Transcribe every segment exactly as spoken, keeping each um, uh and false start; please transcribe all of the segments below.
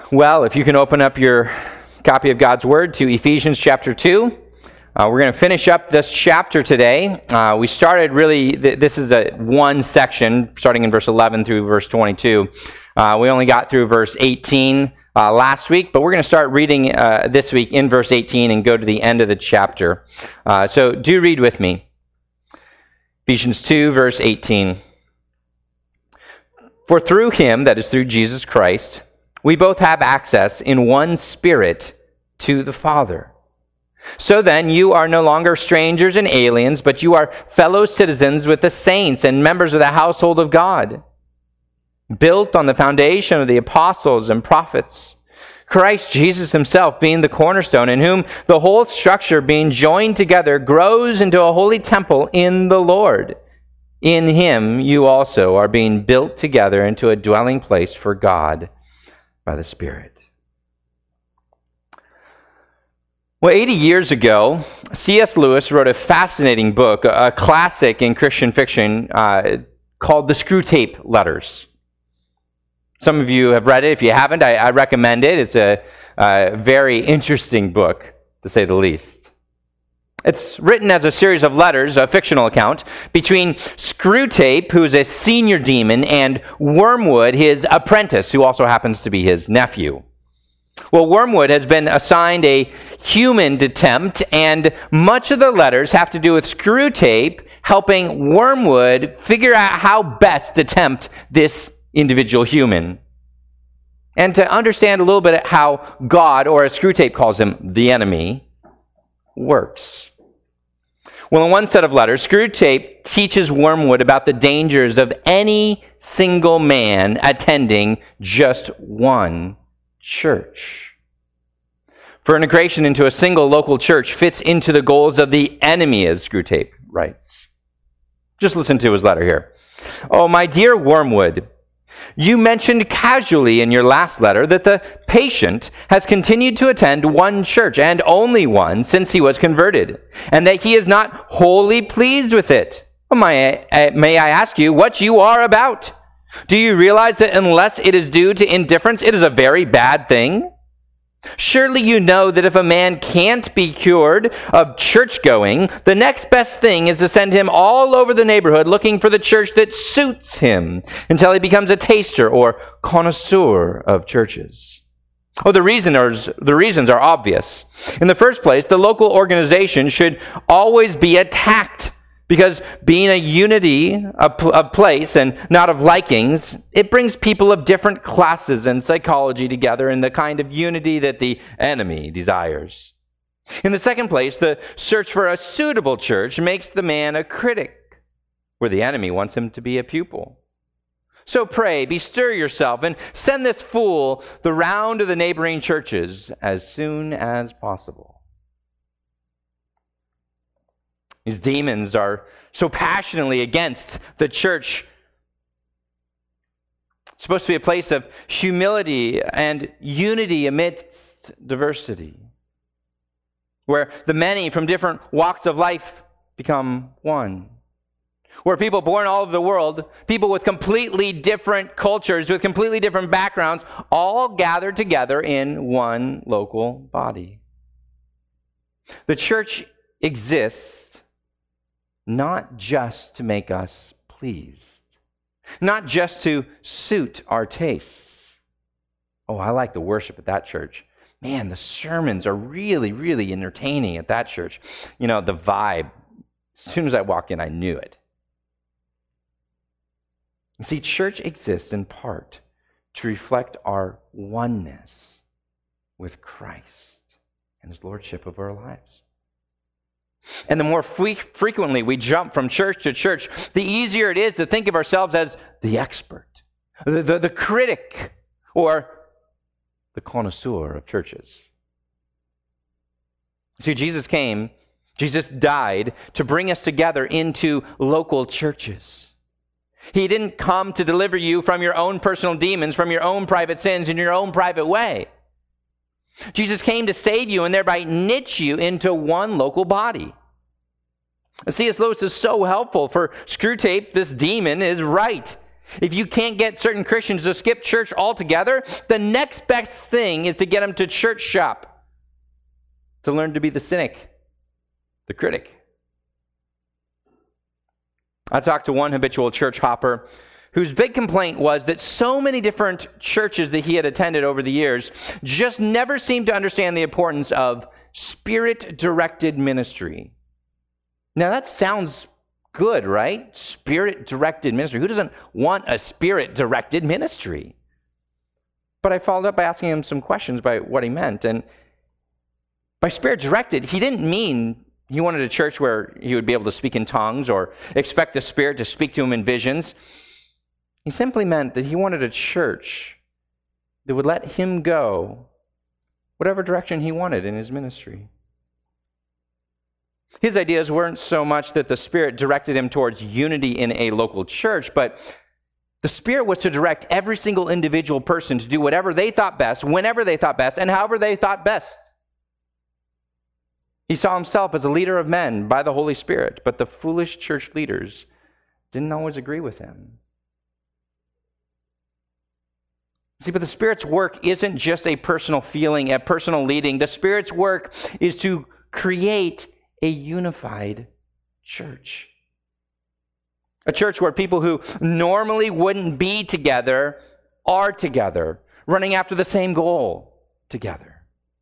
Well, if you can open up your copy of God's Word to Ephesians chapter two. Uh, we're going to finish up this chapter today. Uh, we started really, th- this is a one section, starting in verse eleven through verse twenty-two. Uh, we only got through verse eighteen uh, last week, but we're going to start reading uh, this week in verse eighteen and go to the end of the chapter. Uh, so do read with me. Ephesians two, verse eighteen. For through him, that is through Jesus Christ, we both have access in one Spirit to the Father. So then, you are no longer strangers and aliens, but you are fellow citizens with the saints and members of the household of God, built on the foundation of the apostles and prophets, Christ Jesus himself being the cornerstone, in whom the whole structure being joined together grows into a holy temple in the Lord. In him you also are being built together into a dwelling place for God by the Spirit. Well, eighty years ago, C S Lewis wrote a fascinating book, a classic in Christian fiction, uh, called The Screwtape Letters. Some of you have read it. If you haven't, I, I recommend it. It's a, a very interesting book, to say the least. It's written as a series of letters, a fictional account, between Screwtape, who's a senior demon, and Wormwood, his apprentice, who also happens to be his nephew. Well, Wormwood has been assigned a human to tempt, and much of the letters have to do with Screwtape helping Wormwood figure out how best to tempt this individual human. And to understand a little bit how God, or as Screwtape calls him, the enemy, works. Well, in one set of letters, Screwtape teaches Wormwood about the dangers of any single man attending just one church. For integration into a single local church fits into the goals of the enemy, as Screwtape writes. Just listen to his letter here. Oh, my dear Wormwood, you mentioned casually in your last letter that the patient has continued to attend one church, and only one, since he was converted, and that he is not wholly pleased with it. Well, may I, may I ask you what you are about? Do you realize that unless it is due to indifference, it is a very bad thing? Surely you know that if a man can't be cured of church-going, the next best thing is to send him all over the neighborhood looking for the church that suits him until he becomes a taster or connoisseur of churches. Oh, the reasons, the reasons are obvious. In the first place, the local organization should always be attacked, because being a unity of, of place and not of likings, it brings people of different classes and psychology together in the kind of unity that the enemy desires. In the second place, the search for a suitable church makes the man a critic, where the enemy wants him to be a pupil. So pray, bestir yourself, and send this fool the round of the neighboring churches as soon as possible. These demons are so passionately against the church. It's supposed to be a place of humility and unity amidst diversity, where the many from different walks of life become one, where people born all over the world, people with completely different cultures, with completely different backgrounds, all gather together in one local body. The church exists not just to make us pleased, not just to suit our tastes. Oh, I like the worship at that church. Man, the sermons are really, really entertaining at that church. You know, the vibe, as soon as I walked in, I knew it. You see, church exists in part to reflect our oneness with Christ and his lordship of our lives. And the more fre- frequently we jump from church to church, the easier it is to think of ourselves as the expert, the, the, the critic, or the connoisseur of churches. See, Jesus came, Jesus died to bring us together into local churches. He didn't come to deliver you from your own personal demons, from your own private sins in your own private way. Jesus came to save you and thereby knit you into one local body. C S Lewis is so helpful. For Screwtape, this demon is right. If you can't get certain Christians to skip church altogether, the next best thing is to get them to church shop, to learn to be the cynic, the critic. I talked to one habitual church hopper whose big complaint was that so many different churches that he had attended over the years just never seemed to understand the importance of Spirit-directed ministry. Now that sounds good, right? Spirit-directed ministry. Who doesn't want a Spirit-directed ministry? But I followed up by asking him some questions about what he meant. And by Spirit-directed, he didn't mean he wanted a church where he would be able to speak in tongues or expect the Spirit to speak to him in visions. He simply meant that he wanted a church that would let him go whatever direction he wanted in his ministry. His ideas weren't so much that the Spirit directed him towards unity in a local church, but the Spirit was to direct every single individual person to do whatever they thought best, whenever they thought best, and however they thought best. He saw himself as a leader of men by the Holy Spirit, but the foolish church leaders didn't always agree with him. See, but the Spirit's work isn't just a personal feeling, a personal leading. The Spirit's work is to create a unified church. A church where people who normally wouldn't be together are together, running after the same goal together.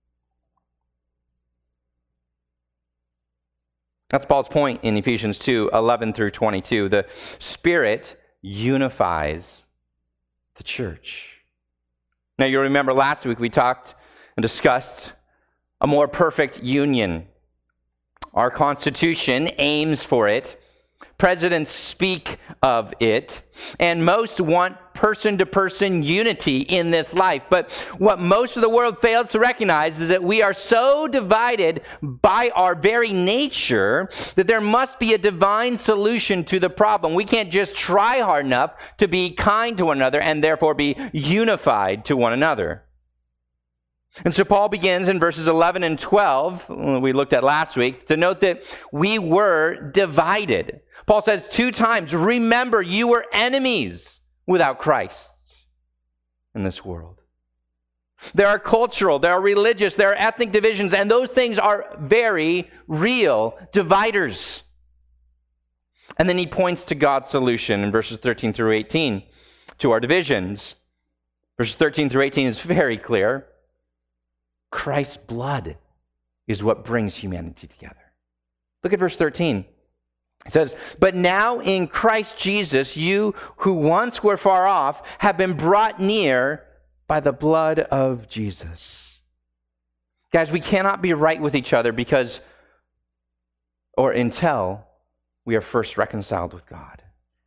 That's Paul's point in Ephesians two, eleven through twenty-two. The Spirit unifies the church. Now, you'll remember last week we talked and discussed a more perfect union. Our Constitution aims for it. Presidents speak of it. And most want person-to-person unity in this life. But what most of the world fails to recognize is that we are so divided by our very nature that there must be a divine solution to the problem. We can't just try hard enough to be kind to one another and therefore be unified to one another. And so Paul begins in verses eleven and twelve, we looked at last week, to note that we were divided. Paul says two times, remember, you were enemies without Christ in this world. There are cultural, there are religious, there are ethnic divisions, and those things are very real dividers. And then he points to God's solution in verses thirteen through eighteen to our divisions. Verses thirteen through eighteen is very clear. Christ's blood is what brings humanity together. Look at verse thirteen. It says, but now in Christ Jesus, you who once were far off have been brought near by the blood of Jesus. Guys, we cannot be right with each other because, or until we are first reconciled with God.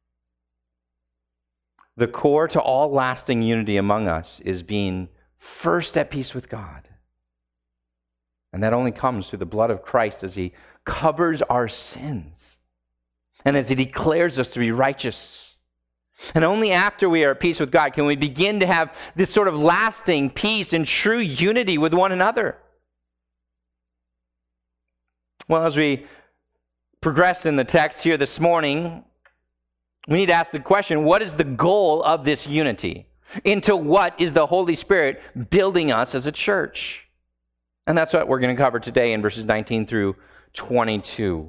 The core to all lasting unity among us is being first at peace with God. And that only comes through the blood of Christ as he covers our sins and as he declares us to be righteous. And only after we are at peace with God can we begin to have this sort of lasting peace and true unity with one another. Well, as we progress in the text here this morning, we need to ask the question, what is the goal of this unity? Into what is the Holy Spirit building us as a church? And that's what we're going to cover today in verses nineteen through twenty-two.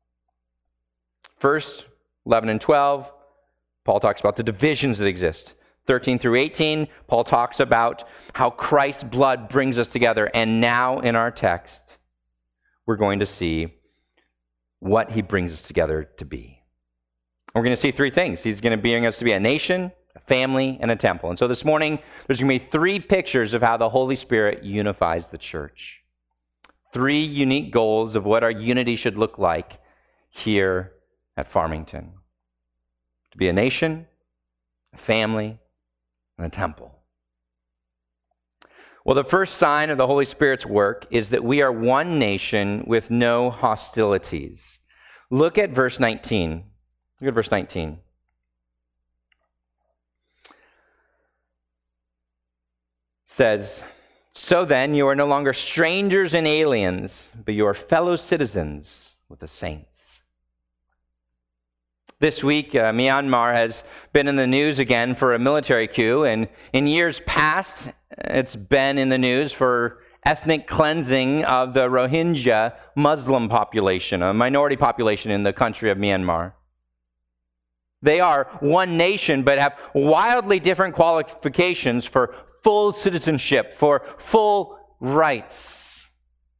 First, eleven and twelve, Paul talks about the divisions that exist. thirteen through eighteen, Paul talks about how Christ's blood brings us together. And now in our text, we're going to see what he brings us together to be. We're going to see three things. He's going to bring us to be a nation, a family, and a temple. And so this morning, there's going to be three pictures of how the Holy Spirit unifies the church. Three unique goals of what our unity should look like here at Farmington. To be a nation, a family, and a temple. Well, the first sign of the Holy Spirit's work is that we are one nation with no hostilities. Look at verse nineteen. Look at verse nineteen. Says, so then you are no longer strangers and aliens, but you are fellow citizens with the saints. This week, uh, Myanmar has been in the news again for a military coup, and in years past, it's been in the news for ethnic cleansing of the Rohingya Muslim population, a minority population in the country of Myanmar. They are one nation, but have wildly different qualifications for full citizenship, for full rights.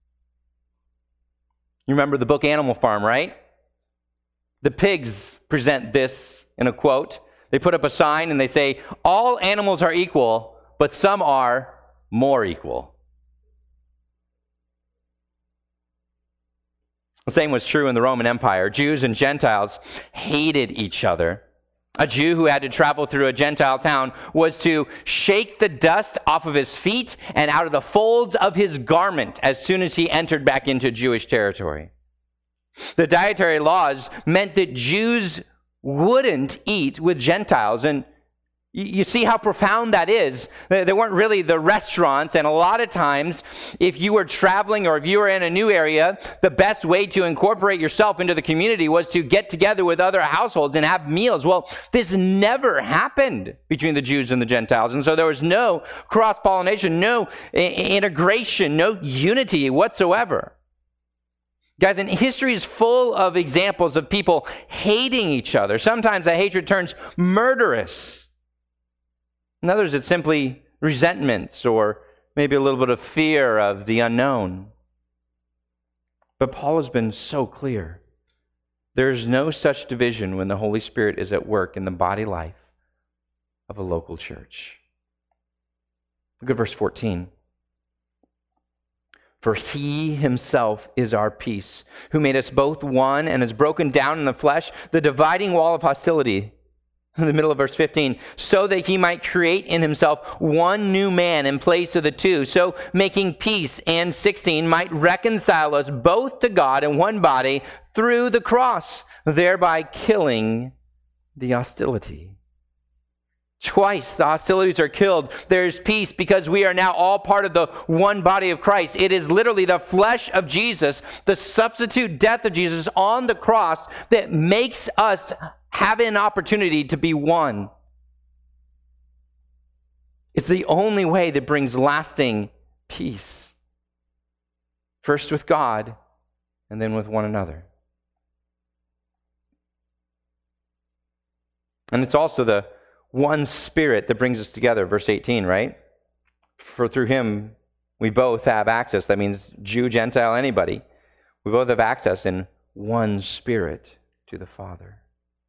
You remember the book Animal Farm, right? The pigs present this in a quote. They put up a sign and they say, all animals are equal, but some are more equal. The same was true in the Roman Empire. Jews and Gentiles hated each other. A Jew who had to travel through a Gentile town was to shake the dust off of his feet and out of the folds of his garment as soon as he entered back into Jewish territory. The dietary laws meant that Jews wouldn't eat with Gentiles. And you see how profound that is. There weren't really the restaurants, and a lot of times, if you were traveling or if you were in a new area, the best way to incorporate yourself into the community was to get together with other households and have meals. Well, this never happened between the Jews and the Gentiles, and so there was no cross-pollination, no integration, no unity whatsoever. Guys, and history is full of examples of people hating each other. Sometimes that hatred turns murderous. In others, it's simply resentments or maybe a little bit of fear of the unknown. But Paul has been so clear. There's no such division when the Holy Spirit is at work in the body life of a local church. Look at verse fourteen. For he himself is our peace, who made us both one and has broken down in the flesh the dividing wall of hostility. In the middle of verse fifteen, so that he might create in himself one new man in place of the two, so making peace, and sixteen, might reconcile us both to God in one body through the cross, thereby killing the hostility. Twice the hostilities are killed. There's peace because we are now all part of the one body of Christ. It is literally the flesh of Jesus, the substitute death of Jesus on the cross that makes us have an opportunity to be one. It's the only way that brings lasting peace. First with God, and then with one another. And it's also the one Spirit that brings us together, verse eighteen, right? For through him we both have access. That means Jew, Gentile, anybody. We both have access in one Spirit to the Father.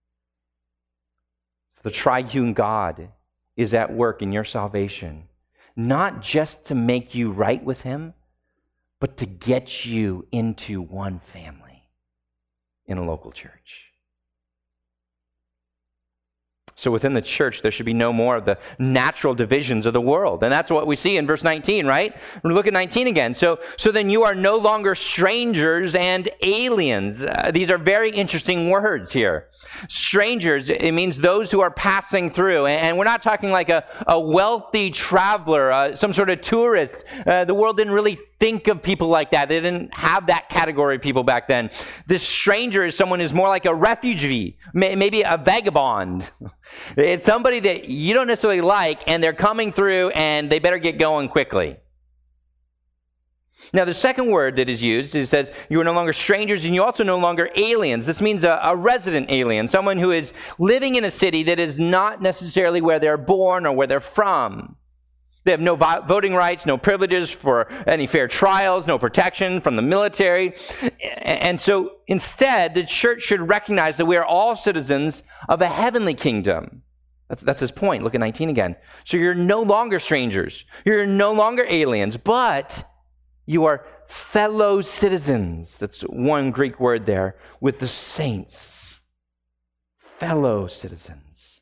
So the triune God is at work in your salvation, not just to make you right with him, but to get you into one family in a local church. So within the church, there should be no more of the natural divisions of the world. And that's what we see in verse nineteen, right? Look at nineteen again. So, so then you are no longer strangers and aliens. Uh, these are very interesting words here. Strangers, it means those who are passing through. And we're not talking like a, a wealthy traveler, uh, some sort of tourist. Uh, the world didn't really think of people like that. They didn't have that category of people back then. This stranger is someone who's more like a refugee, may, maybe a vagabond. It's somebody that you don't necessarily like, and they're coming through, and they better get going quickly. Now, the second word that is used, it says, you are no longer strangers, and you also no longer aliens. This means a, a resident alien, someone who is living in a city that is not necessarily where they're born or where they're from. They have no voting rights, no privileges for any fair trials, no protection from the military. And so instead, the church should recognize that we are all citizens of a heavenly kingdom. That's, that's his point. Look at nineteen again. So you're no longer strangers. You're no longer aliens, but you are fellow citizens. That's one Greek word there, with the saints. Fellow citizens.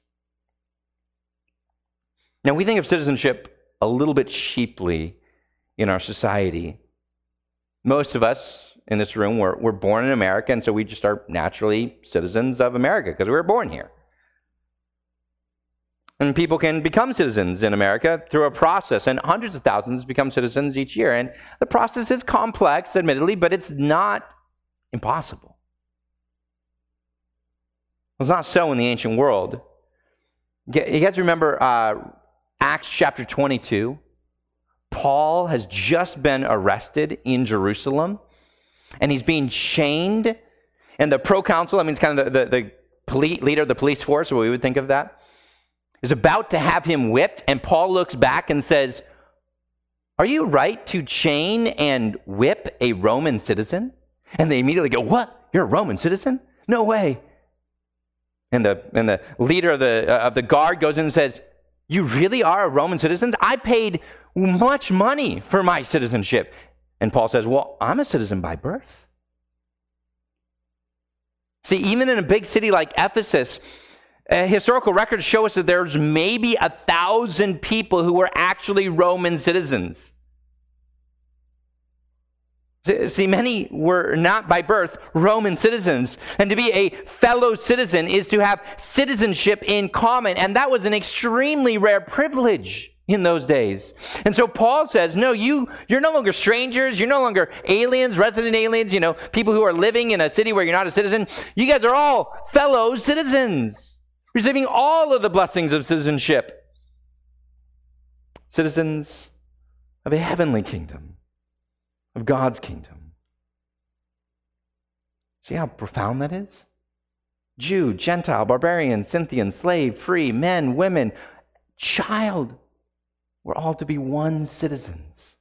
Now, we think of citizenship a little bit cheaply in our society. Most of us in this room were, were born in America, and so we just are naturally citizens of America because we were born here. And people can become citizens in America through a process, and hundreds of thousands become citizens each year. And the process is complex, admittedly, but it's not impossible. Well, it's not so in the ancient world. You guys remember uh, Acts chapter twenty-two? Paul has just been arrested in Jerusalem, and he's being chained. And the proconsul, I mean, it's kind of the, the, the police, leader of the police force, what we would think of that, is about to have him whipped. And Paul looks back and says, "Are you right to chain and whip a Roman citizen?" And they immediately go, "What? You're a Roman citizen? No way." And the, and the leader of the, uh, of the guard goes in and says, "You really are a Roman citizen? I paid much money for my citizenship." And Paul says, "Well, I'm a citizen by birth." See, even in a big city like Ephesus, uh, historical records show us that there's maybe a thousand people who were actually Roman citizens. See, many were not by birth Roman citizens. And to be a fellow citizen is to have citizenship in common. And that was an extremely rare privilege in those days. And so Paul says, no, you, you're no longer strangers. You're no longer aliens, resident aliens, you know, people who are living in a city where you're not a citizen. You guys are all fellow citizens, receiving all of the blessings of citizenship. Citizens of a heavenly kingdom, of God's kingdom. See how profound that is? Jew, Gentile, barbarian, Scythian, slave, free, men, women, child. We're all to be one citizens.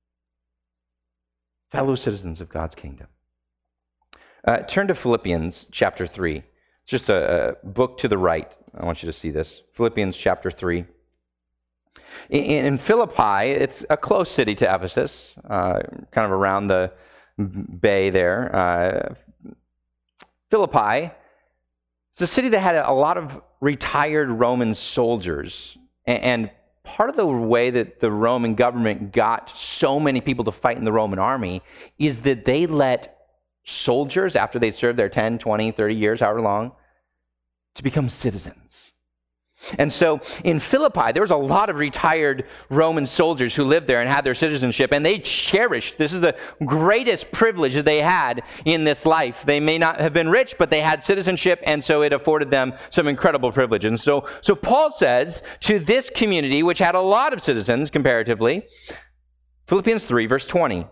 Fellow citizens of God's kingdom. Uh, turn to Philippians chapter three. It's just a, a book to the right. I want you to see this. Philippians chapter three. In, in Philippi, it's a close city to Ephesus, uh, kind of around the bay there. Uh, Philippi, it's a city that had a lot of retired Roman soldiers. And, and part of the way that the Roman government got so many people to fight in the Roman army is that they let soldiers, after they served their ten, twenty, thirty years, however long, to become citizens. And so in Philippi, there was a lot of retired Roman soldiers who lived there and had their citizenship, and they cherished, this is the greatest privilege that they had in this life. They may not have been rich, but they had citizenship, and so it afforded them some incredible privilege. And so, so Paul says to this community, which had a lot of citizens comparatively, Philippians three, verse twenty,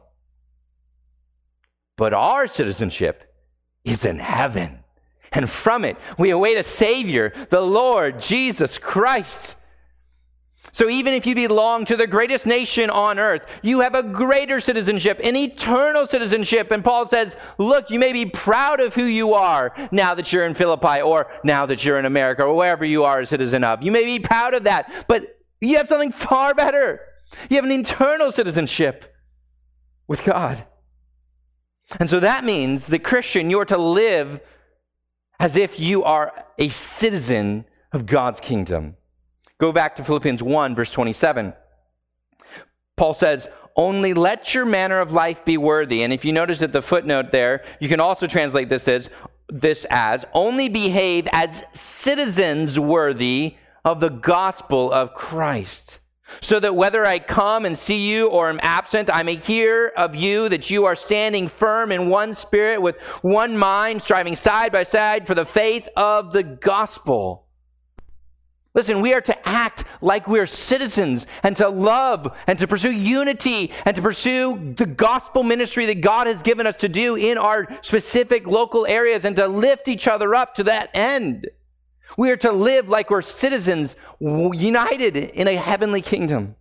"But our citizenship is in heaven. And from it, we await a Savior, the Lord Jesus Christ." So even if you belong to the greatest nation on earth, you have a greater citizenship, an eternal citizenship. And Paul says, look, you may be proud of who you are now that you're in Philippi, or now that you're in America, or wherever you are a citizen of. You may be proud of that, but you have something far better. You have an eternal citizenship with God. And so that means that, Christian, you are to live as if you are a citizen of God's kingdom. Go back to Philippians one, verse twenty-seven. Paul says, "Only let your manner of life be worthy." And if you notice at the footnote there, you can also translate this as, this as, "Only behave as citizens worthy of the gospel of Christ, so that whether I come and see you or am absent, I may hear of you that you are standing firm in one spirit, with one mind, striving side by side for the faith of the gospel." Listen, we are to act like we're citizens, and to love and to pursue unity and to pursue the gospel ministry that God has given us to do in our specific local areas, and to lift each other up to that end. We are to live like we're citizens united in a heavenly kingdom.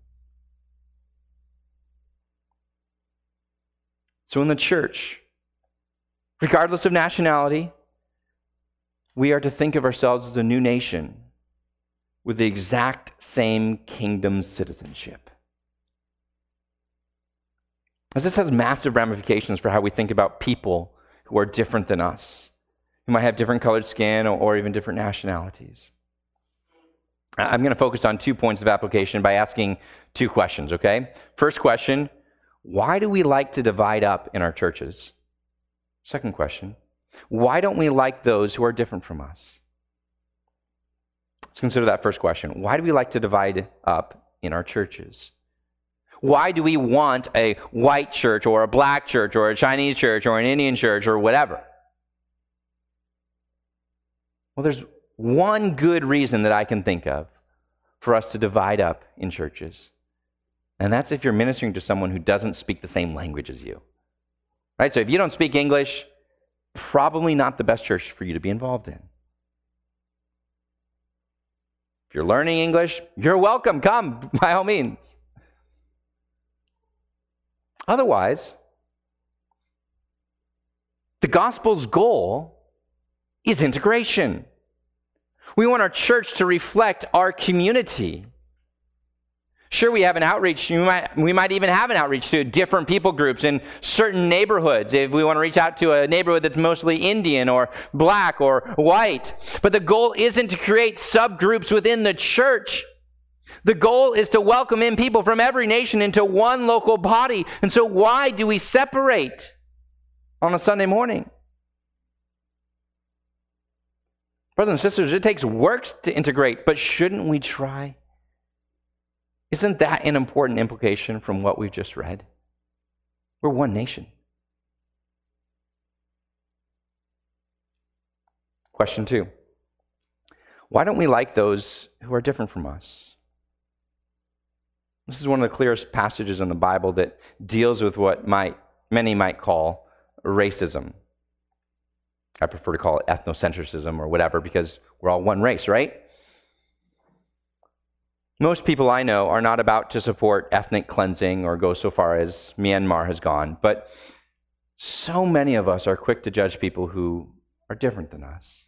So in the church, regardless of nationality, we are to think of ourselves as a new nation with the exact same kingdom citizenship. As this has massive ramifications for how we think about people who are different than us, who might have different colored skin or, or even different nationalities. I'm going to focus on two points of application by asking two questions, okay? First question, why do we like to divide up in our churches? Second question, why don't we like those who are different from us? Let's consider that first question. Why do we like to divide up in our churches? Why do we want a white church or a black church or a Chinese church or an Indian church or whatever? Well, there's one good reason that I can think of for us to divide up in churches. And that's if you're ministering to someone who doesn't speak the same language as you. Right? So if you don't speak English, probably not the best church for you to be involved in. If you're learning English, you're welcome. Come, by all means. Otherwise, the gospel's goal is integration. We want our church to reflect our community. Sure, we have an outreach. We might, we might even have an outreach to different people groups in certain neighborhoods. If we want to reach out to a neighborhood that's mostly Indian or black or white. But the goal isn't to create subgroups within the church. The goal is to welcome in people from every nation into one local body. And so why do we separate on a Sunday morning? Brothers and sisters, it takes work to integrate, but shouldn't we try? Isn't that an important implication from what we've just read? We're one nation. Question two. Why don't we like those who are different from us? This is one of the clearest passages in the Bible that deals with what might, many might call racism. I prefer to call it ethnocentrism or whatever because we're all one race, right? Most people I know are not about to support ethnic cleansing or go so far as Myanmar has gone, but so many of us are quick to judge people who are different than us.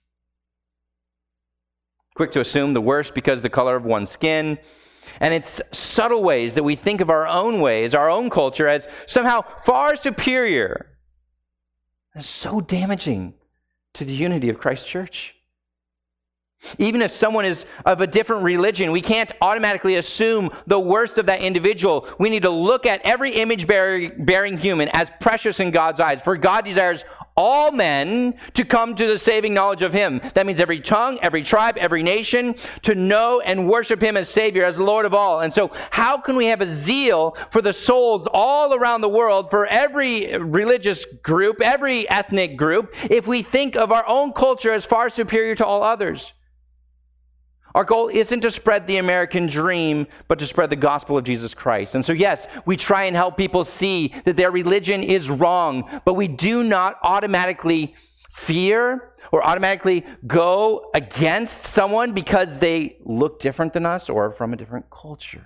Quick to assume the worst because of the color of one's skin. And it's subtle ways that we think of our own ways, our own culture, as somehow far superior. It's so damaging to the unity of Christ's church. Even if someone is of a different religion, we can't automatically assume the worst of that individual. We need to look at every image-bearing human as precious in God's eyes. For God desires all men to come to the saving knowledge of Him. That means every tongue, every tribe, every nation, to know and worship Him as Savior, as Lord of all. And so how can we have a zeal for the souls all around the world, for every religious group, every ethnic group, if we think of our own culture as far superior to all others? Our goal isn't to spread the American dream, but to spread the gospel of Jesus Christ. And so, yes, we try and help people see that their religion is wrong, but we do not automatically fear or automatically go against someone because they look different than us or from a different culture.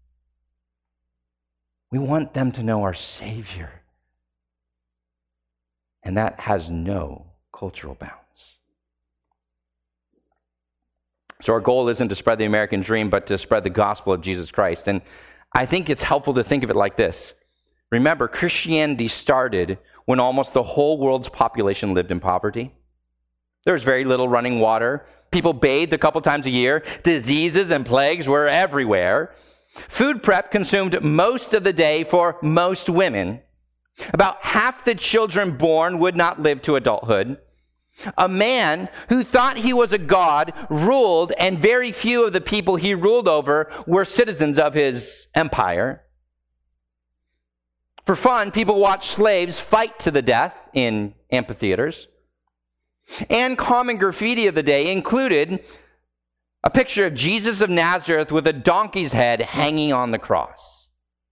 We want them to know our Savior. And that has no cultural bounds. So our goal isn't to spread the American dream, but to spread the gospel of Jesus Christ. And I think it's helpful to think of it like this. Remember, Christianity started when almost the whole world's population lived in poverty. There was very little running water. People bathed a couple times a year. Diseases and plagues were everywhere. Food prep consumed most of the day for most women. About half the children born would not live to adulthood. A man who thought he was a god ruled, and very few of the people he ruled over were citizens of his empire. For fun, people watched slaves fight to the death in amphitheaters. And common graffiti of the day included a picture of Jesus of Nazareth with a donkey's head hanging on the cross.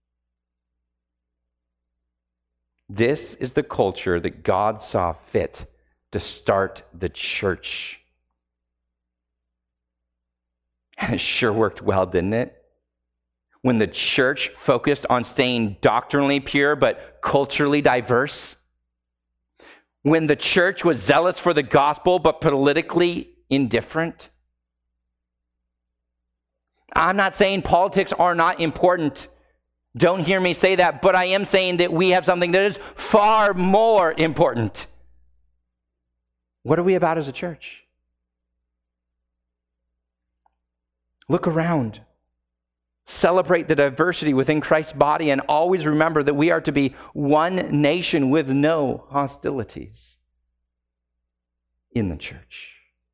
This is the culture that God saw fit to start the church. And it sure worked well, didn't it? When the church focused on staying doctrinally pure but culturally diverse. When the church was zealous for the gospel but politically indifferent. I'm not saying politics are not important. Don't hear me say that, but I am saying that we have something that is far more important. What are we about as a church? Look around. Celebrate the diversity within Christ's body, and always remember that we are to be one nation with no hostilities in the church.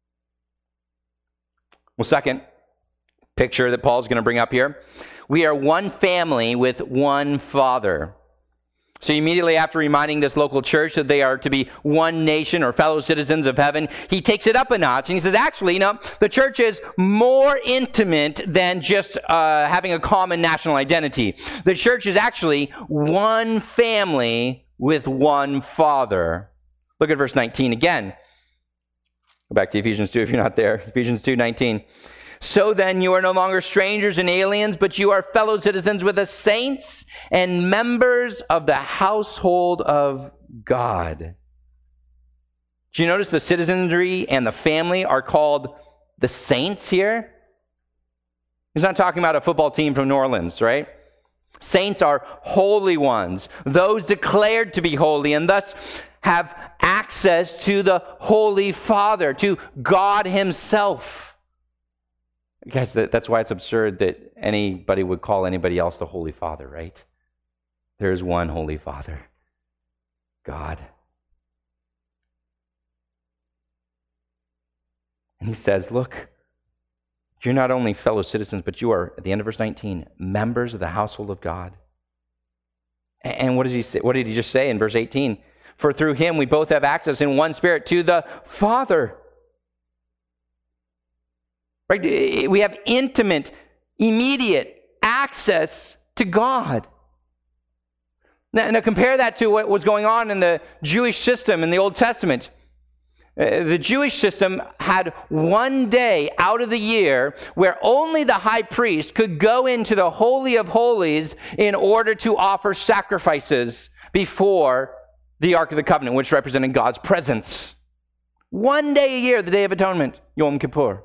Well, second picture that Paul's going to bring up here. We are one family with one Father. So immediately after reminding this local church that they are to be one nation or fellow citizens of heaven, he takes it up a notch and he says, actually, you know, the church is more intimate than just uh, having a common national identity. The church is actually one family with one Father. Look at verse nineteen again. Go back to Ephesians two if you're not there. Ephesians two nineteen. So then you are no longer strangers and aliens, but you are fellow citizens with the saints and members of the household of God. Do you notice the citizenry and the family are called the saints here? He's not talking about a football team from New Orleans, right? Saints are holy ones, those declared to be holy, and thus have access to the Holy Father, to God himself. Guys, that's why it's absurd that anybody would call anybody else the Holy Father, right? There is one Holy Father, God. And he says, look, you're not only fellow citizens, but you are, at the end of verse nineteen, members of the household of God. And what does he say? What did he just say in verse eighteen? For through him we both have access in one spirit to the Father. Right? We have intimate, immediate access to God. Now, now compare that to what was going on in the Jewish system in the Old Testament. Uh, the Jewish system had one day out of the year where only the high priest could go into the Holy of Holies in order to offer sacrifices before the Ark of the Covenant, which represented God's presence. One day a year, the Day of Atonement, Yom Kippur.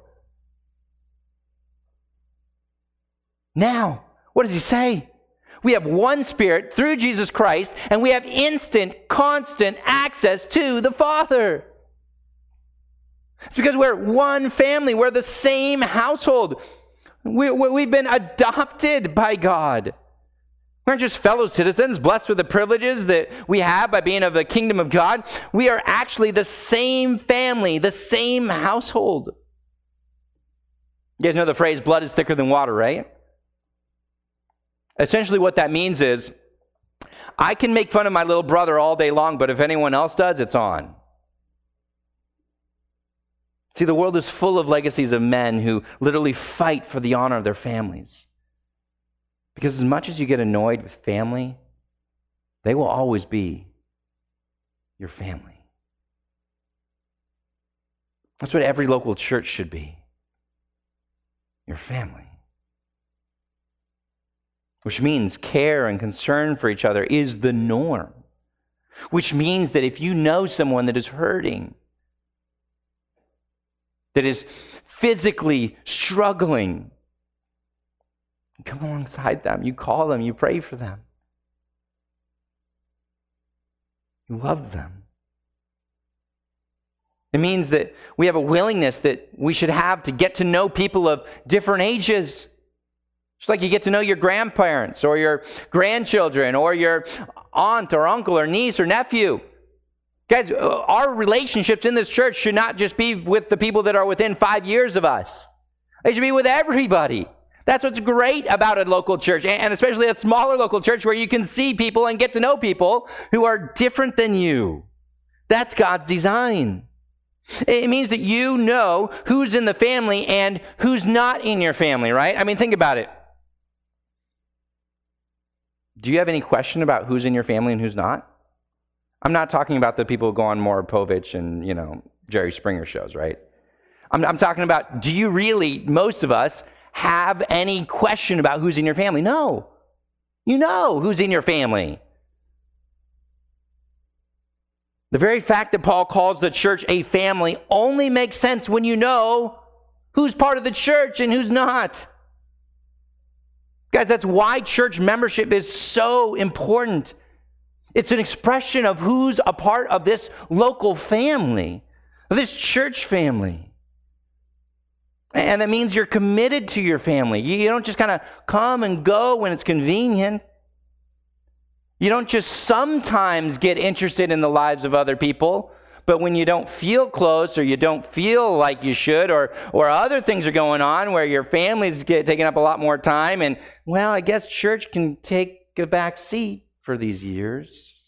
Now, what does he say? We have one Spirit through Jesus Christ, and we have instant, constant access to the Father. It's because we're one family. We're the same household. We, we, we've been adopted by God. We aren't just fellow citizens, blessed with the privileges that we have by being of the kingdom of God. We are actually the same family, the same household. You guys know the phrase, blood is thicker than water, right? Essentially what that means is, I can make fun of my little brother all day long, but if anyone else does, it's on. See, the world is full of legacies of men who literally fight for the honor of their families. Because as much as you get annoyed with family, they will always be your family. That's what every local church should be. Your family. Which means care and concern for each other is the norm. Which means that if you know someone that is hurting, that is physically struggling, you come alongside them, you call them, you pray for them. You love them. It means that we have a willingness that we should have to get to know people of different ages. Just like you get to know your grandparents or your grandchildren or your aunt or uncle or niece or nephew. Guys, our relationships in this church should not just be with the people that are within five years of us. They should be with everybody. That's what's great about a local church, and especially a smaller local church where you can see people and get to know people who are different than you. That's God's design. It means that you know who's in the family and who's not in your family, right? I mean, think about it. Do you have any question about who's in your family and who's not? I'm not talking about the people who go on Maury Povich and, you know, Jerry Springer shows, right? I'm, I'm talking about, do you really, most of us, have any question about who's in your family? No. You know who's in your family. The very fact that Paul calls the church a family only makes sense when you know who's part of the church and who's not. Guys, that's why church membership is so important. It's an expression of who's a part of this local family, of this church family. And that means you're committed to your family. You don't just kind of come and go when it's convenient. You don't just sometimes get interested in the lives of other people, but when you don't feel close or you don't feel like you should, or or other things are going on where your family's get, taking up a lot more time, and, well, I guess church can take a back seat for these years?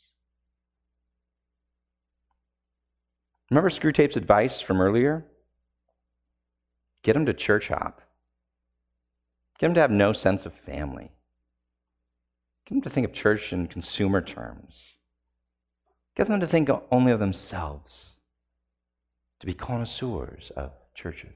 Remember Screwtape's advice from earlier? Get them to church hop. Get them to have no sense of family. Get them to think of church in consumer terms. Get them to think only of themselves, to be connoisseurs of churches.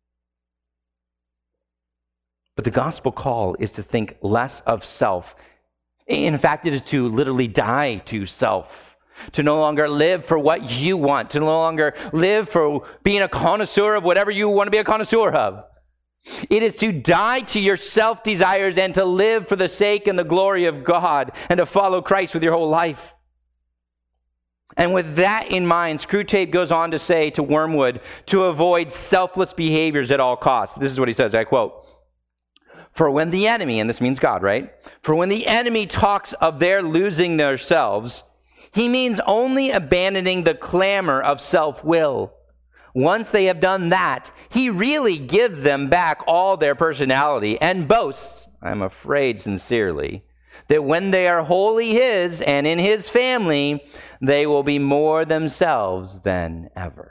But the gospel call is to think less of self. In fact, it is to literally die to self, to no longer live for what you want, to no longer live for being a connoisseur of whatever you want to be a connoisseur of. It is to die to your self-desires and to live for the sake and the glory of God and to follow Christ with your whole life. And with that in mind, Screwtape goes on to say to Wormwood to avoid selfless behaviors at all costs. This is what he says, I quote, "For when the enemy," and this means God, right? "For when the enemy talks of their losing themselves, he means only abandoning the clamor of self-will. Once they have done that, he really gives them back all their personality and boasts, I'm afraid sincerely, that when they are wholly his and in his family, they will be more themselves than ever."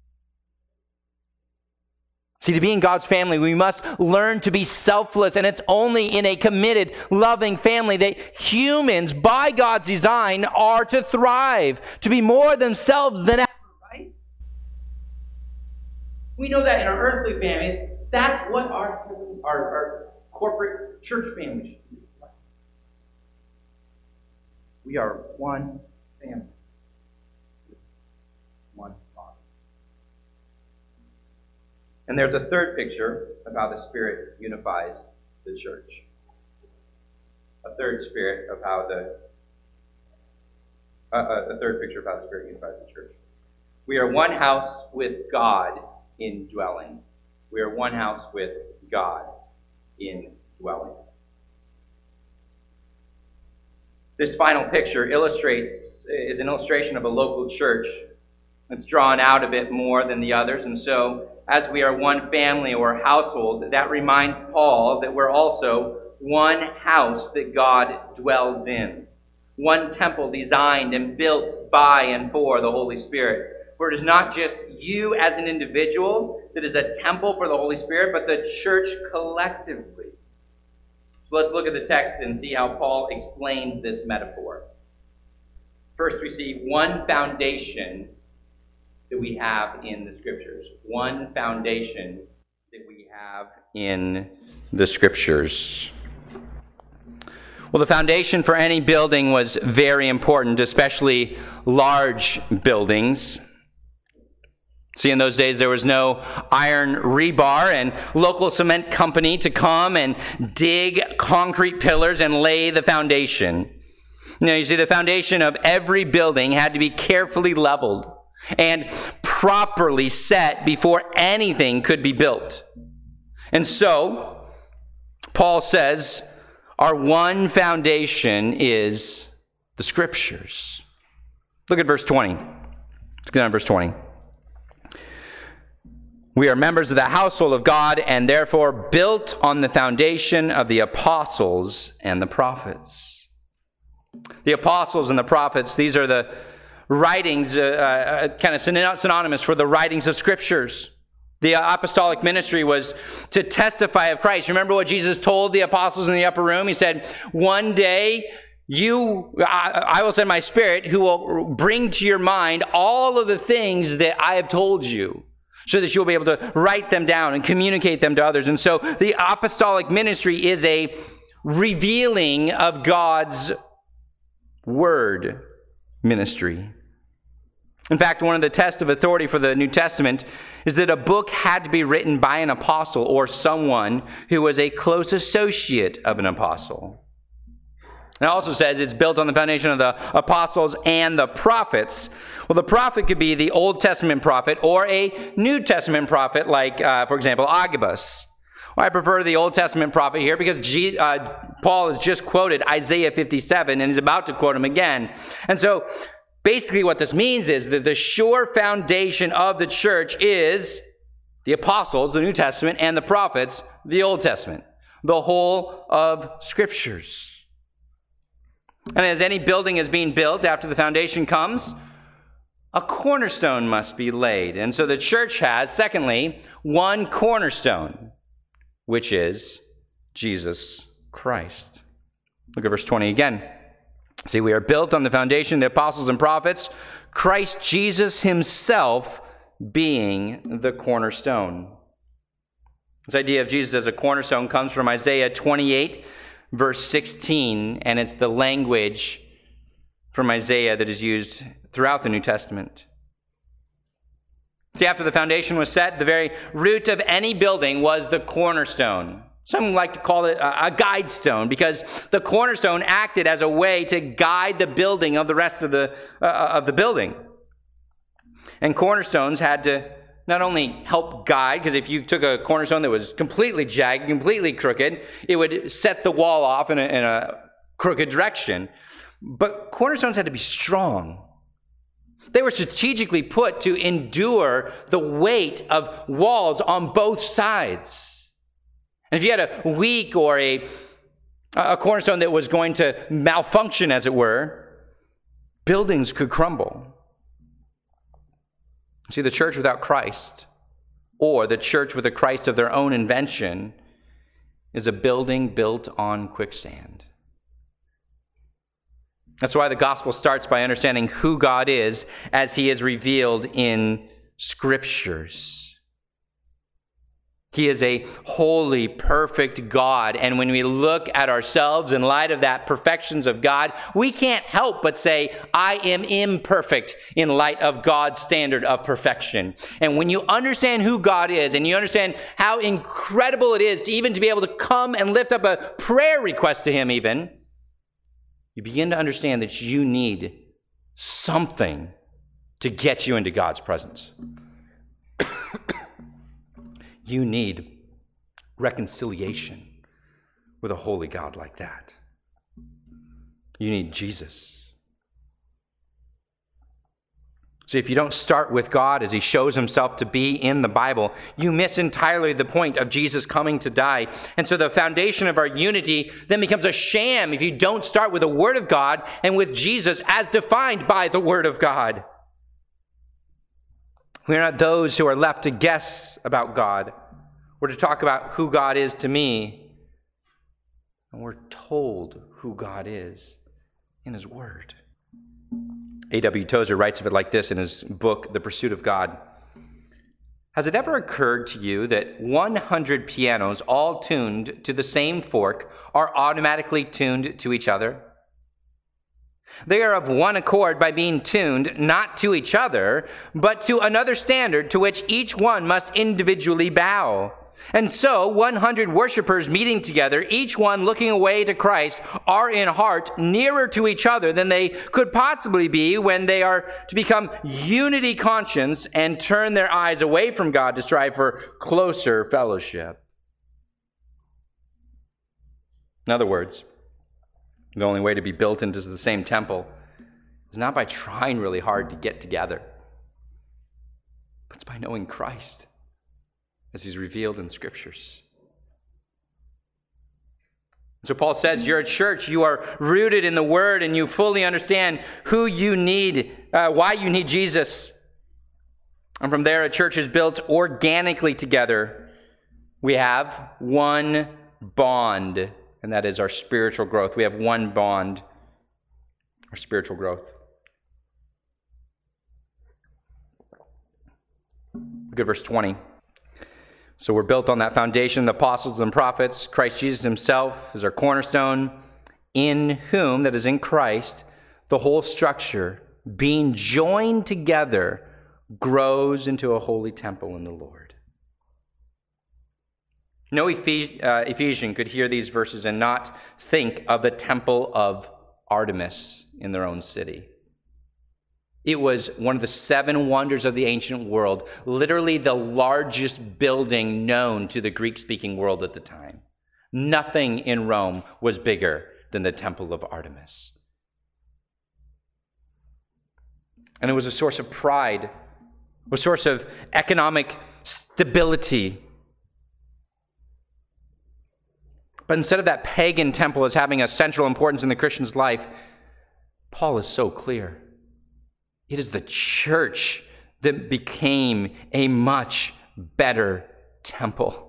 See, to be in God's family, we must learn to be selfless, and it's only in a committed, loving family that humans, by God's design, are to thrive, to be more themselves than ever, right? We know that in our earthly families, that's what our, our, our corporate church families should be. We are one family. One Father. And there's a third picture of how the Spirit unifies the church. A third spirit of how the uh, a third picture of how the Spirit unifies the church. We are one house with God in dwelling. We are one house with God in dwelling. This final picture illustrates is an illustration of a local church that's drawn out a bit more than the others. And so, as we are one family or household, that reminds Paul that we're also one house that God dwells in. One temple designed and built by and for the Holy Spirit. For it is not just you as an individual that is a temple for the Holy Spirit, but the church collectively. So let's look at the text and see how Paul explains this metaphor. First, we see one foundation that we have in the Scriptures. One foundation that we have in the Scriptures. Well, the foundation for any building was very important, especially large buildings. See, in those days, there was no iron rebar and local cement company to come and dig concrete pillars and lay the foundation. You know, you see, the foundation of every building had to be carefully leveled and properly set before anything could be built. And so, Paul says, our one foundation is the Scriptures. Look at verse twenty. Let's get on verse twenty. We are members of the household of God and therefore built on the foundation of the apostles and the prophets. The apostles and the prophets, these are the writings, uh, uh, kind of synonymous for the writings of Scriptures. The apostolic ministry was to testify of Christ. Remember what Jesus told the apostles in the upper room? He said, one day you, I, I will send my Spirit who will bring to your mind all of the things that I have told you, so that you'll be able to write them down and communicate them to others. And so the apostolic ministry is a revealing of God's word ministry. In fact, one of the tests of authority for the New Testament is that a book had to be written by an apostle or someone who was a close associate of an apostle. It also says it's built on the foundation of the apostles and the prophets. Well, the prophet could be the Old Testament prophet or a New Testament prophet, like, uh, for example, Agabus. Well, I prefer the Old Testament prophet here because G, uh, Paul has just quoted Isaiah fifty-seven and he's about to quote him again. And so basically what this means is that the sure foundation of the church is the apostles, the New Testament, and the prophets, the Old Testament, the whole of Scriptures. And as any building is being built after the foundation comes, a cornerstone must be laid. And so the church has, secondly, one cornerstone, which is Jesus Christ. Look at verse twenty again. See, we are built on the foundation of the apostles and prophets, Christ Jesus himself being the cornerstone. This idea of Jesus as a cornerstone comes from Isaiah twenty-eight, verse sixteen, and it's the language from Isaiah that is used throughout the New Testament. See, after the foundation was set, the very root of any building was the cornerstone. Some like to call it a guide stone because the cornerstone acted as a way to guide the building of the rest of the, uh, of the building. And cornerstones had to not only help guide, because if you took a cornerstone that was completely jagged, completely crooked, it would set the wall off in a, in a crooked direction. But cornerstones had to be strong. They were strategically put to endure the weight of walls on both sides. And if you had a weak or a, a cornerstone that was going to malfunction, as it were, buildings could crumble. See, the church without Christ, or the church with a Christ of their own invention, is a building built on quicksand. That's why the gospel starts by understanding who God is as he is revealed in scriptures. He is a holy, perfect God. And when we look at ourselves in light of that perfections of God, we can't help but say, I am imperfect in light of God's standard of perfection. And when you understand who God is, and you understand how incredible it is to even to be able to come and lift up a prayer request to him even, you begin to understand that you need something to get you into God's presence. You need reconciliation with a holy God like that. You need Jesus. See, if you don't start with God as he shows himself to be in the Bible, you miss entirely the point of Jesus coming to die. And so the foundation of our unity then becomes a sham if you don't start with the Word of God and with Jesus as defined by the Word of God. We're not those who are left to guess about God. We're to talk about who God is to me. And we're told who God is in his Word. A W Tozer writes of it like this in his book, The Pursuit of God. Has it ever occurred to you that one hundred pianos all tuned to the same fork are automatically tuned to each other? They are of one accord by being tuned not to each other, but to another standard to which each one must individually bow. And so, one hundred worshipers meeting together, each one looking away to Christ, are in heart nearer to each other than they could possibly be when they are to become unity conscious and turn their eyes away from God to strive for closer fellowship. In other words, the only way to be built into the same temple is not by trying really hard to get together, but it's by knowing Christ as he's revealed in scriptures. So Paul says, you're a church, you are rooted in the Word, and you fully understand who you need, uh, why you need Jesus. And from there, a church is built organically together. We have one bond, and that is our spiritual growth. We have one bond, our spiritual growth. Look at verse twenty. So we're built on that foundation, the apostles and prophets. Christ Jesus himself is our cornerstone, in whom, that is in Christ, the whole structure, being joined together, grows into a holy temple in the Lord. No Ephesian could hear these verses and not think of the temple of Artemis in their own city. It was one of the seven wonders of the ancient world, literally the largest building known to the Greek-speaking world at the time. Nothing in Rome was bigger than the Temple of Artemis. And it was a source of pride, a source of economic stability. But instead of that pagan temple as having a central importance in the Christian's life, Paul is so clear. It is the church that became a much better temple.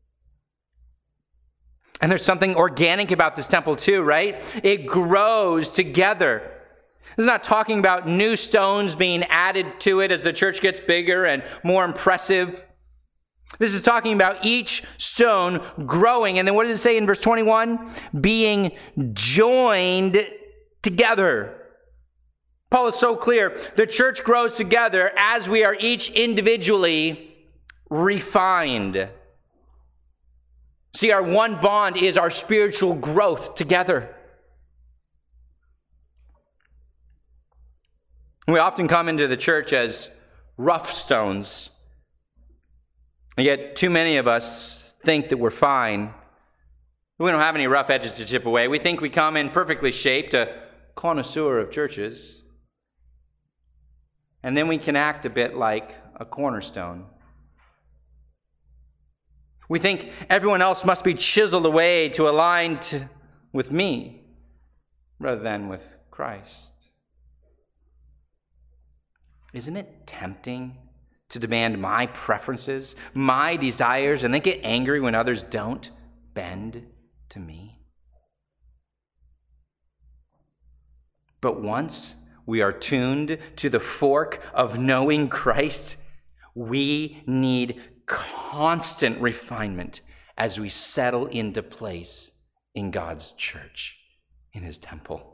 And there's something organic about this temple too, right? It grows together. This is not talking about new stones being added to it as the church gets bigger and more impressive. This is talking about each stone growing. And then what does it say in verse twenty-one? Being joined together. Paul is so clear. The church grows together as we are each individually refined. See, our one bond is our spiritual growth together. We often come into the church as rough stones. And yet, too many of us think that we're fine. We don't have any rough edges to chip away. We think we come in perfectly shaped, a connoisseur of churches. And then we can act a bit like a cornerstone. We think everyone else must be chiseled away to align to, with me, rather than with Christ. Isn't it tempting to demand my preferences, my desires, and then get angry when others don't bend to me? But once we are tuned to the fork of knowing Christ, we need constant refinement as we settle into place in God's church, in his temple.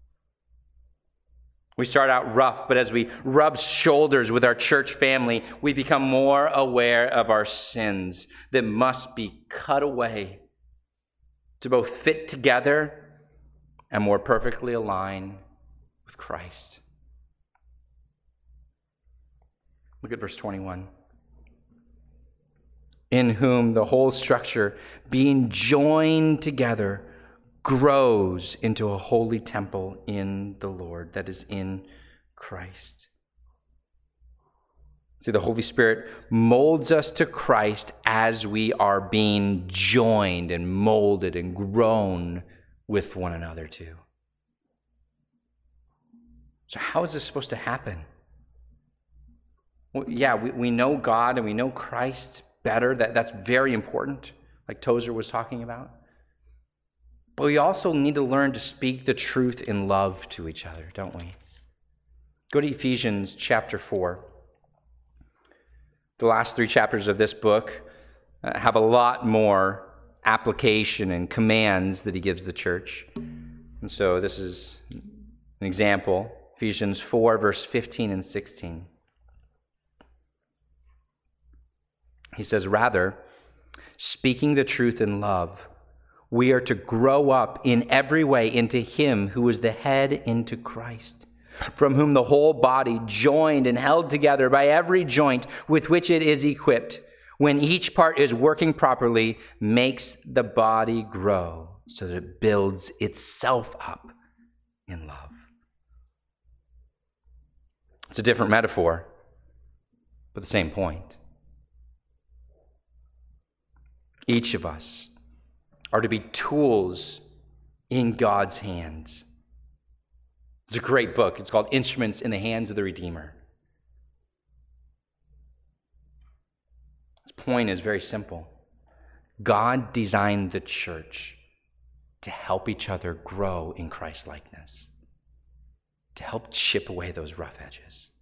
We start out rough, but as we rub shoulders with our church family, we become more aware of our sins that must be cut away to both fit together and more perfectly align with Christ. Look at verse twenty-one. In whom the whole structure, being joined together, grows into a holy temple in the Lord, that is in Christ. See, the Holy Spirit molds us to Christ as we are being joined and molded and grown with one another too. So how is this supposed to happen? Well, yeah, we, we know God and we know Christ better. That, that's very important, like Tozer was talking about. But we also need to learn to speak the truth in love to each other, don't we? Go to Ephesians chapter four. The last three chapters of this book uh, have a lot more application and commands that he gives the church. And so this is an example. Ephesians four, verse fifteen and sixteen. He says, rather, speaking the truth in love, we are to grow up in every way into him who is the head, into Christ, from whom the whole body, joined and held together by every joint with which it is equipped, when each part is working properly, makes the body grow so that it builds itself up in love. It's a different metaphor, but the same point. Each of us are to be tools in God's hands. It's a great book. It's called Instruments in the Hands of the Redeemer. Its point is very simple. God designed the church to help each other grow in Christ-likeness, to help chip away those rough edges.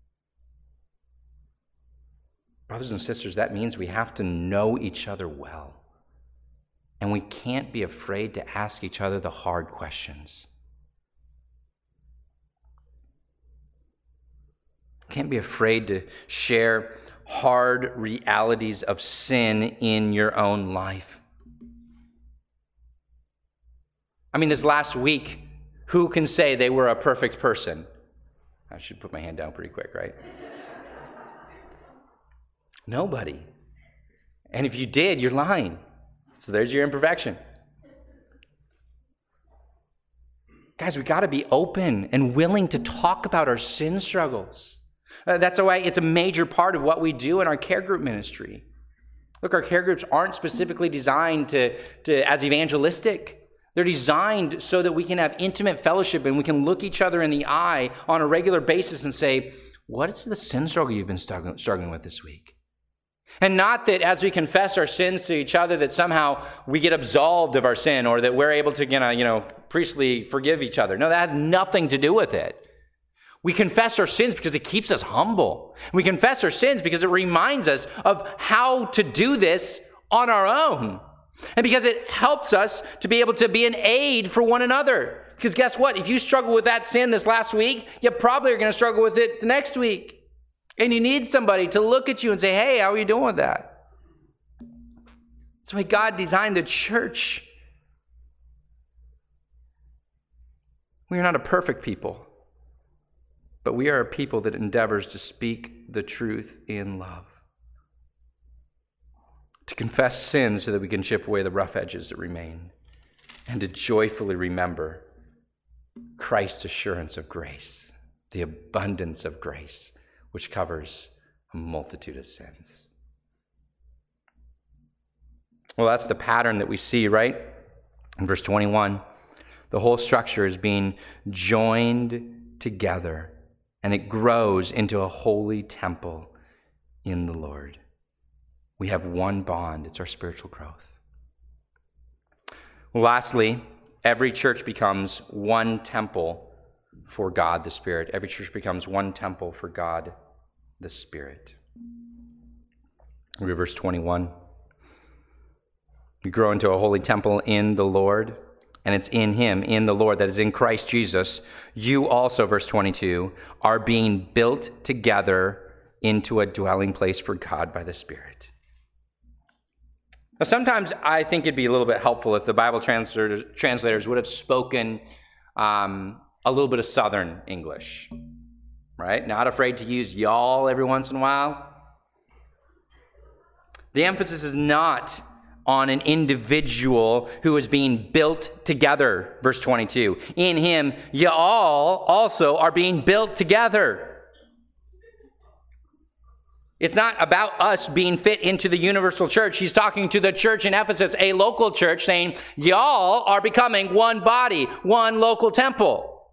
Brothers and sisters, that means we have to know each other well. And we can't be afraid to ask each other the hard questions. Can't be afraid to share hard realities of sin in your own life. I mean, this last week, who can say they were a perfect person? I should put my hand down pretty quick, right? Nobody. And if you did, you're lying. So there's your imperfection. Guys, we got to be open and willing to talk about our sin struggles. Uh, that's why it's a major part of what we do in our care group ministry. Look, our care groups aren't specifically designed to, to as evangelistic. They're designed so that we can have intimate fellowship and we can look each other in the eye on a regular basis and say, what is the sin struggle you've been struggling, struggling with this week? And not that as we confess our sins to each other that somehow we get absolved of our sin or that we're able to, you know, you know, priestly forgive each other. No, that has nothing to do with it. We confess our sins because it keeps us humble. We confess our sins because it reminds us of how to do this on our own. And because it helps us to be able to be an aid for one another. Because guess what? If you struggle with that sin this last week, you probably are going to struggle with it the next week. And you need somebody to look at you and say, hey, how are you doing with that? That's why God designed the church. We are not a perfect people, but we are a people that endeavors to speak the truth in love. To confess sin so that we can chip away the rough edges that remain. And to joyfully remember Christ's assurance of grace, the abundance of grace, which covers a multitude of sins. Well, that's the pattern that we see, right? In verse twenty-one, the whole structure is being joined together, and it grows into a holy temple in the Lord. We have one bond. It's our spiritual growth. Well, lastly, every church becomes one temple for God the Spirit. Every church becomes one temple for God the Spirit. Read verse twenty-one. We grow into a holy temple in the Lord, and it's in Him, in the Lord, that is in Christ Jesus. You also, verse twenty-two, are being built together into a dwelling place for God by the Spirit. Now, sometimes I think it'd be a little bit helpful if the Bible translators, translators would have spoken um, a little bit of Southern English, right? Not afraid to use y'all every once in a while. The emphasis is not on an individual who is being built together, verse twenty-two. In Him, y'all also are being built together. It's not about us being fit into the universal church. He's talking to the church in Ephesus, a local church, saying, y'all are becoming one body, one local temple.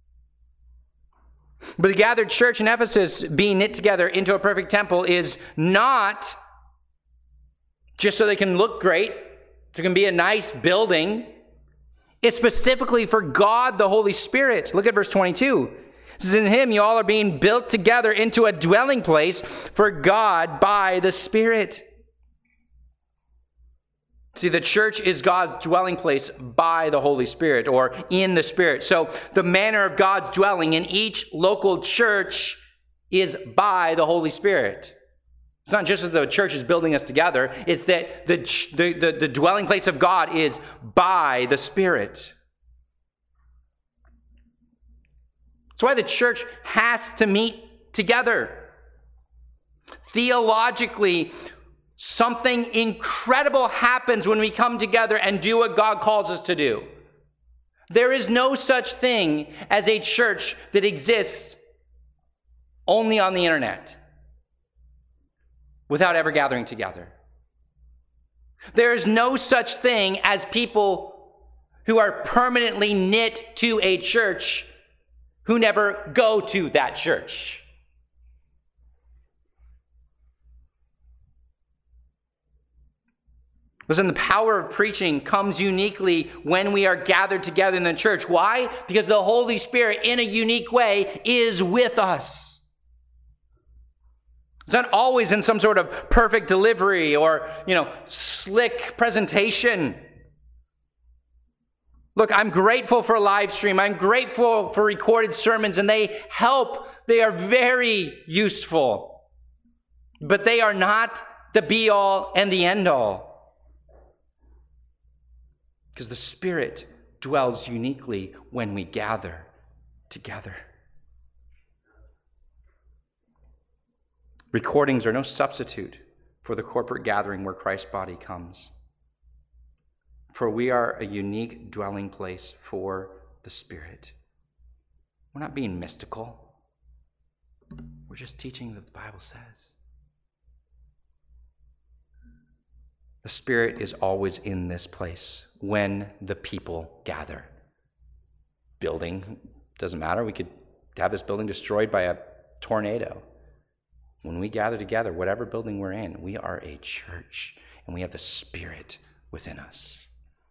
But the gathered church in Ephesus being knit together into a perfect temple is not just so they can look great, so it can be a nice building. It's specifically for God, the Holy Spirit. Look at verse twenty-two. It says, in Him you all are being built together into a dwelling place for God by the Spirit. See, the church is God's dwelling place by the Holy Spirit, or in the Spirit. So the manner of God's dwelling in each local church is by the Holy Spirit. It's not just that the church is building us together. It's that the, the, the, the dwelling place of God is by the Spirit. That's why the church has to meet together. Theologically, something incredible happens when we come together and do what God calls us to do. There is no such thing as a church that exists only on the internet without ever gathering together. There is no such thing as people who are permanently knit to a church who never go to that church. Listen, the power of preaching comes uniquely when we are gathered together in the church. Why? Because the Holy Spirit, in a unique way, is with us. It's not always in some sort of perfect delivery or, you know, slick presentation. Look, I'm grateful for live stream. I'm grateful for recorded sermons, and they help. They are very useful. But they are not the be-all and the end-all. Because the Spirit dwells uniquely when we gather together. Recordings are no substitute for the corporate gathering where Christ's body comes. For we are a unique dwelling place for the Spirit. We're not being mystical. We're just teaching what the Bible says. The Spirit is always in this place when the people gather. Building, doesn't matter. We could have this building destroyed by a tornado. When we gather together, whatever building we're in, we are a church, and we have the Spirit within us.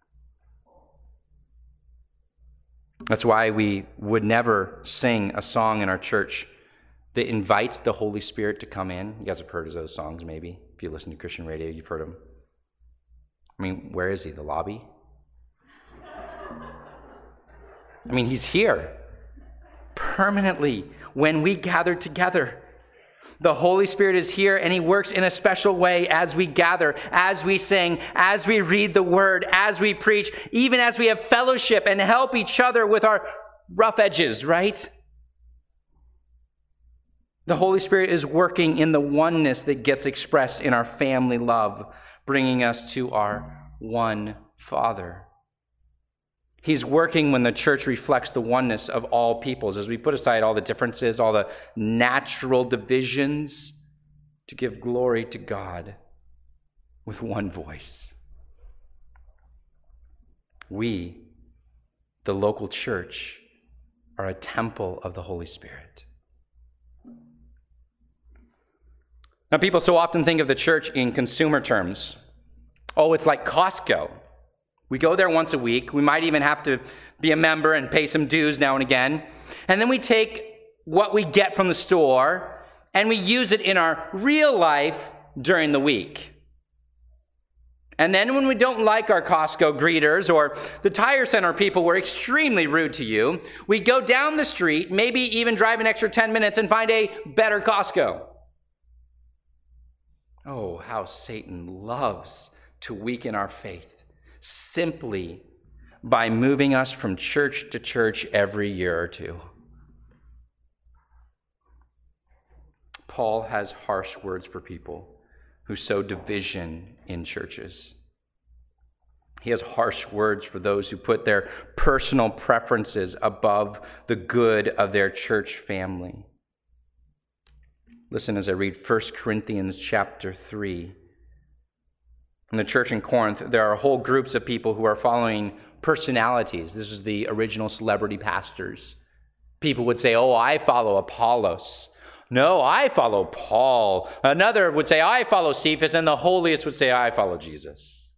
That's why we would never sing a song in our church that invites the Holy Spirit to come in. You guys have heard of those songs, maybe. If you listen to Christian radio, you've heard them. I mean, where is he? The lobby? I mean, he's here permanently when we gather together. The Holy Spirit is here, and he works in a special way as we gather, as we sing, as we read the word, as we preach, even as we have fellowship and help each other with our rough edges, right? The Holy Spirit is working in the oneness that gets expressed in our family love, bringing us to our one Father. He's working when the church reflects the oneness of all peoples, as we put aside all the differences, all the natural divisions, to give glory to God with one voice. We, the local church, are a temple of the Holy Spirit. Now, people so often think of the church in consumer terms. Oh, it's like Costco. We go there once a week. We might even have to be a member and pay some dues now and again. And then we take what we get from the store and we use it in our real life during the week. And then when we don't like our Costco greeters, or the tire center people were extremely rude to you, we go down the street, maybe even drive an extra ten minutes and find a better Costco. Oh, how Satan loves to weaken our faith simply by moving us from church to church every year or two. Paul has harsh words for people who sow division in churches. He has harsh words for those who put their personal preferences above the good of their church family. Listen as I read First Corinthians chapter three. In the church in Corinth, there are whole groups of people who are following personalities. This is the original celebrity pastors. People would say, oh, I follow Apollos. No, I follow Paul. Another would say, I follow Cephas. And the holiest would say, I follow Jesus.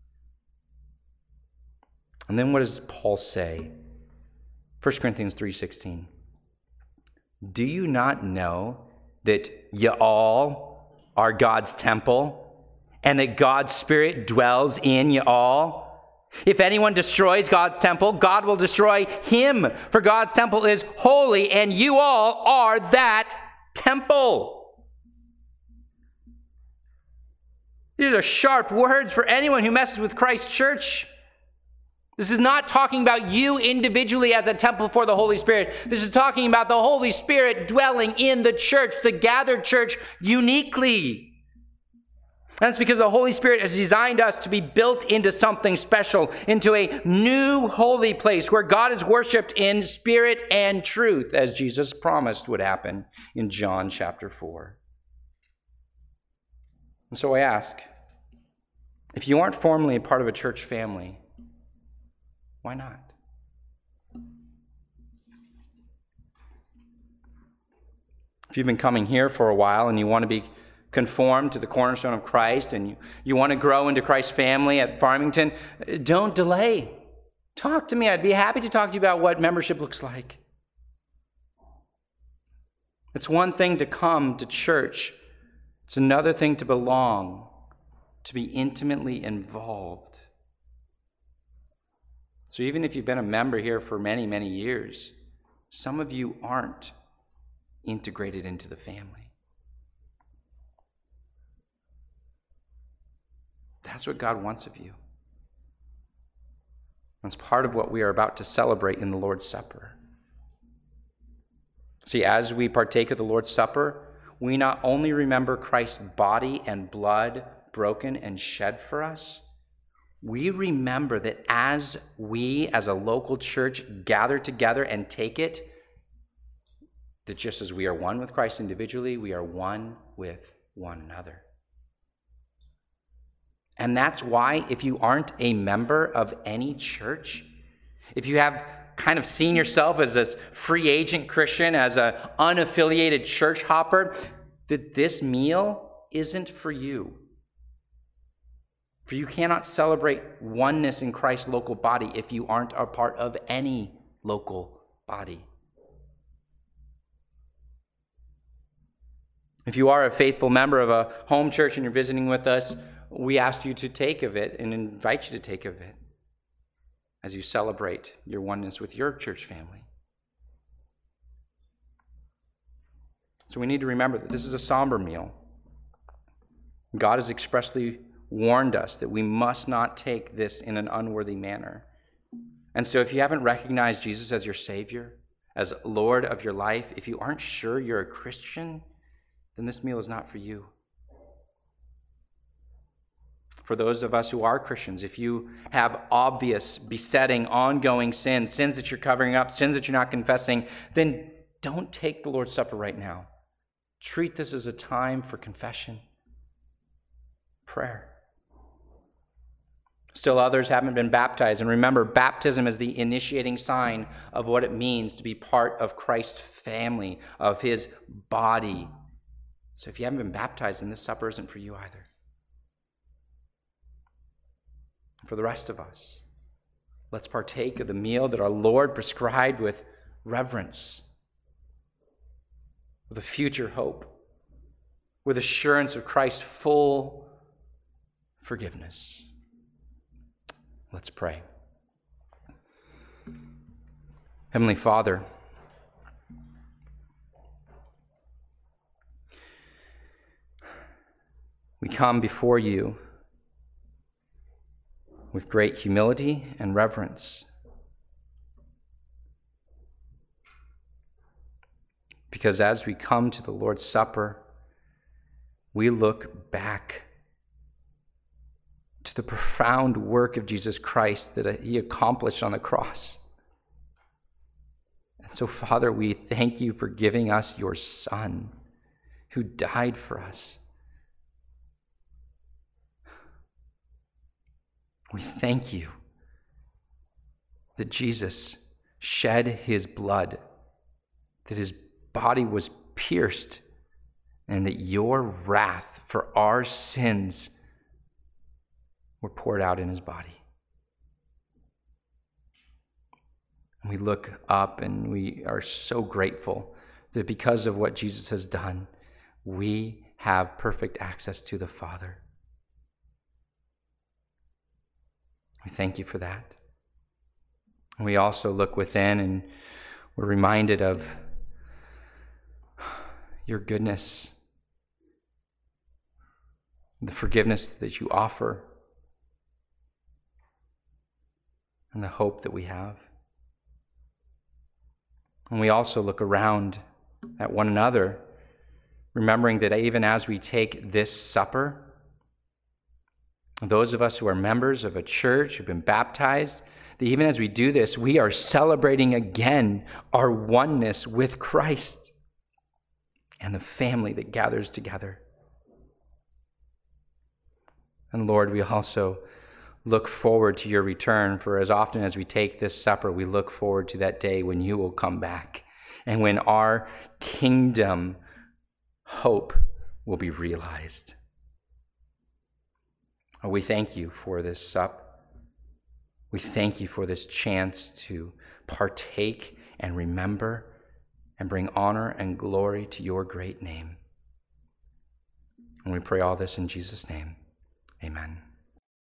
And then what does Paul say? First Corinthians three sixteen. Do you not know that ye all are God's temple, and that God's Spirit dwells in ye all? If anyone destroys God's temple, God will destroy him, for God's temple is holy, and you all are that temple. These are sharp words for anyone who messes with Christ's church. This is not talking about you individually as a temple for the Holy Spirit. This is talking about the Holy Spirit dwelling in the church, the gathered church, uniquely. That's because the Holy Spirit has designed us to be built into something special, into a new holy place where God is worshipped in spirit and truth, as Jesus promised would happen in John chapter four. And so I ask, if you aren't formally a part of a church family, why not? If you've been coming here for a while and you want to be conformed to the cornerstone of Christ and you, you want to grow into Christ's family at Farmington, don't delay. Talk to me. I'd be happy to talk to you about what membership looks like. It's one thing to come to church. It's another thing to belong, to be intimately involved. So even if you've been a member here for many, many years, some of you aren't integrated into the family. That's what God wants of you. That's part of what we are about to celebrate in the Lord's Supper. See, as we partake of the Lord's Supper, we not only remember Christ's body and blood broken and shed for us, we remember that as we, as a local church, gather together and take it, that just as we are one with Christ individually, we are one with one another. And that's why if you aren't a member of any church, if you have kind of seen yourself as a free agent Christian, as an unaffiliated church hopper, that this meal isn't for you. For you cannot celebrate oneness in Christ's local body if you aren't a part of any local body. If you are a faithful member of a home church and you're visiting with us, we ask you to take of it and invite you to take of it as you celebrate your oneness with your church family. So we need to remember that this is a somber meal. God has expressly warned us that we must not take this in an unworthy manner. And so if you haven't recognized Jesus as your Savior, as Lord of your life, if you aren't sure you're a Christian, then this meal is not for you. For those of us who are Christians, if you have obvious, besetting, ongoing sins, sins that you're covering up, sins that you're not confessing, then don't take the Lord's Supper right now. Treat this as a time for confession, prayer. Still others haven't been baptized. And remember, baptism is the initiating sign of what it means to be part of Christ's family, of his body. So if you haven't been baptized, then this supper isn't for you either. For the rest of us, let's partake of the meal that our Lord prescribed with reverence, with a future hope, with assurance of Christ's full forgiveness. Let's pray. Heavenly Father, we come before you with great humility and reverence, because as we come to the Lord's Supper, we look back to the profound work of Jesus Christ that he accomplished on the cross. And so, Father, we thank you for giving us your Son who died for us. We thank you that Jesus shed his blood, that his body was pierced, and that your wrath for our sins were poured out in his body. And we look up and we are so grateful that because of what Jesus has done, we have perfect access to the Father. We thank you for that. And we also look within and we're reminded of your goodness, the forgiveness that you offer, and the hope that we have. And we also look around at one another, remembering that even as we take this supper, those of us who are members of a church, who've been baptized, that even as we do this, we are celebrating again our oneness with Christ and the family that gathers together. And Lord, we also look forward to your return, for as often as we take this supper, we look forward to that day when you will come back and when our kingdom hope will be realized. We thank you for this sup. We thank you for this chance to partake and remember and bring honor and glory to your great name. And we pray all this in Jesus' name. Amen.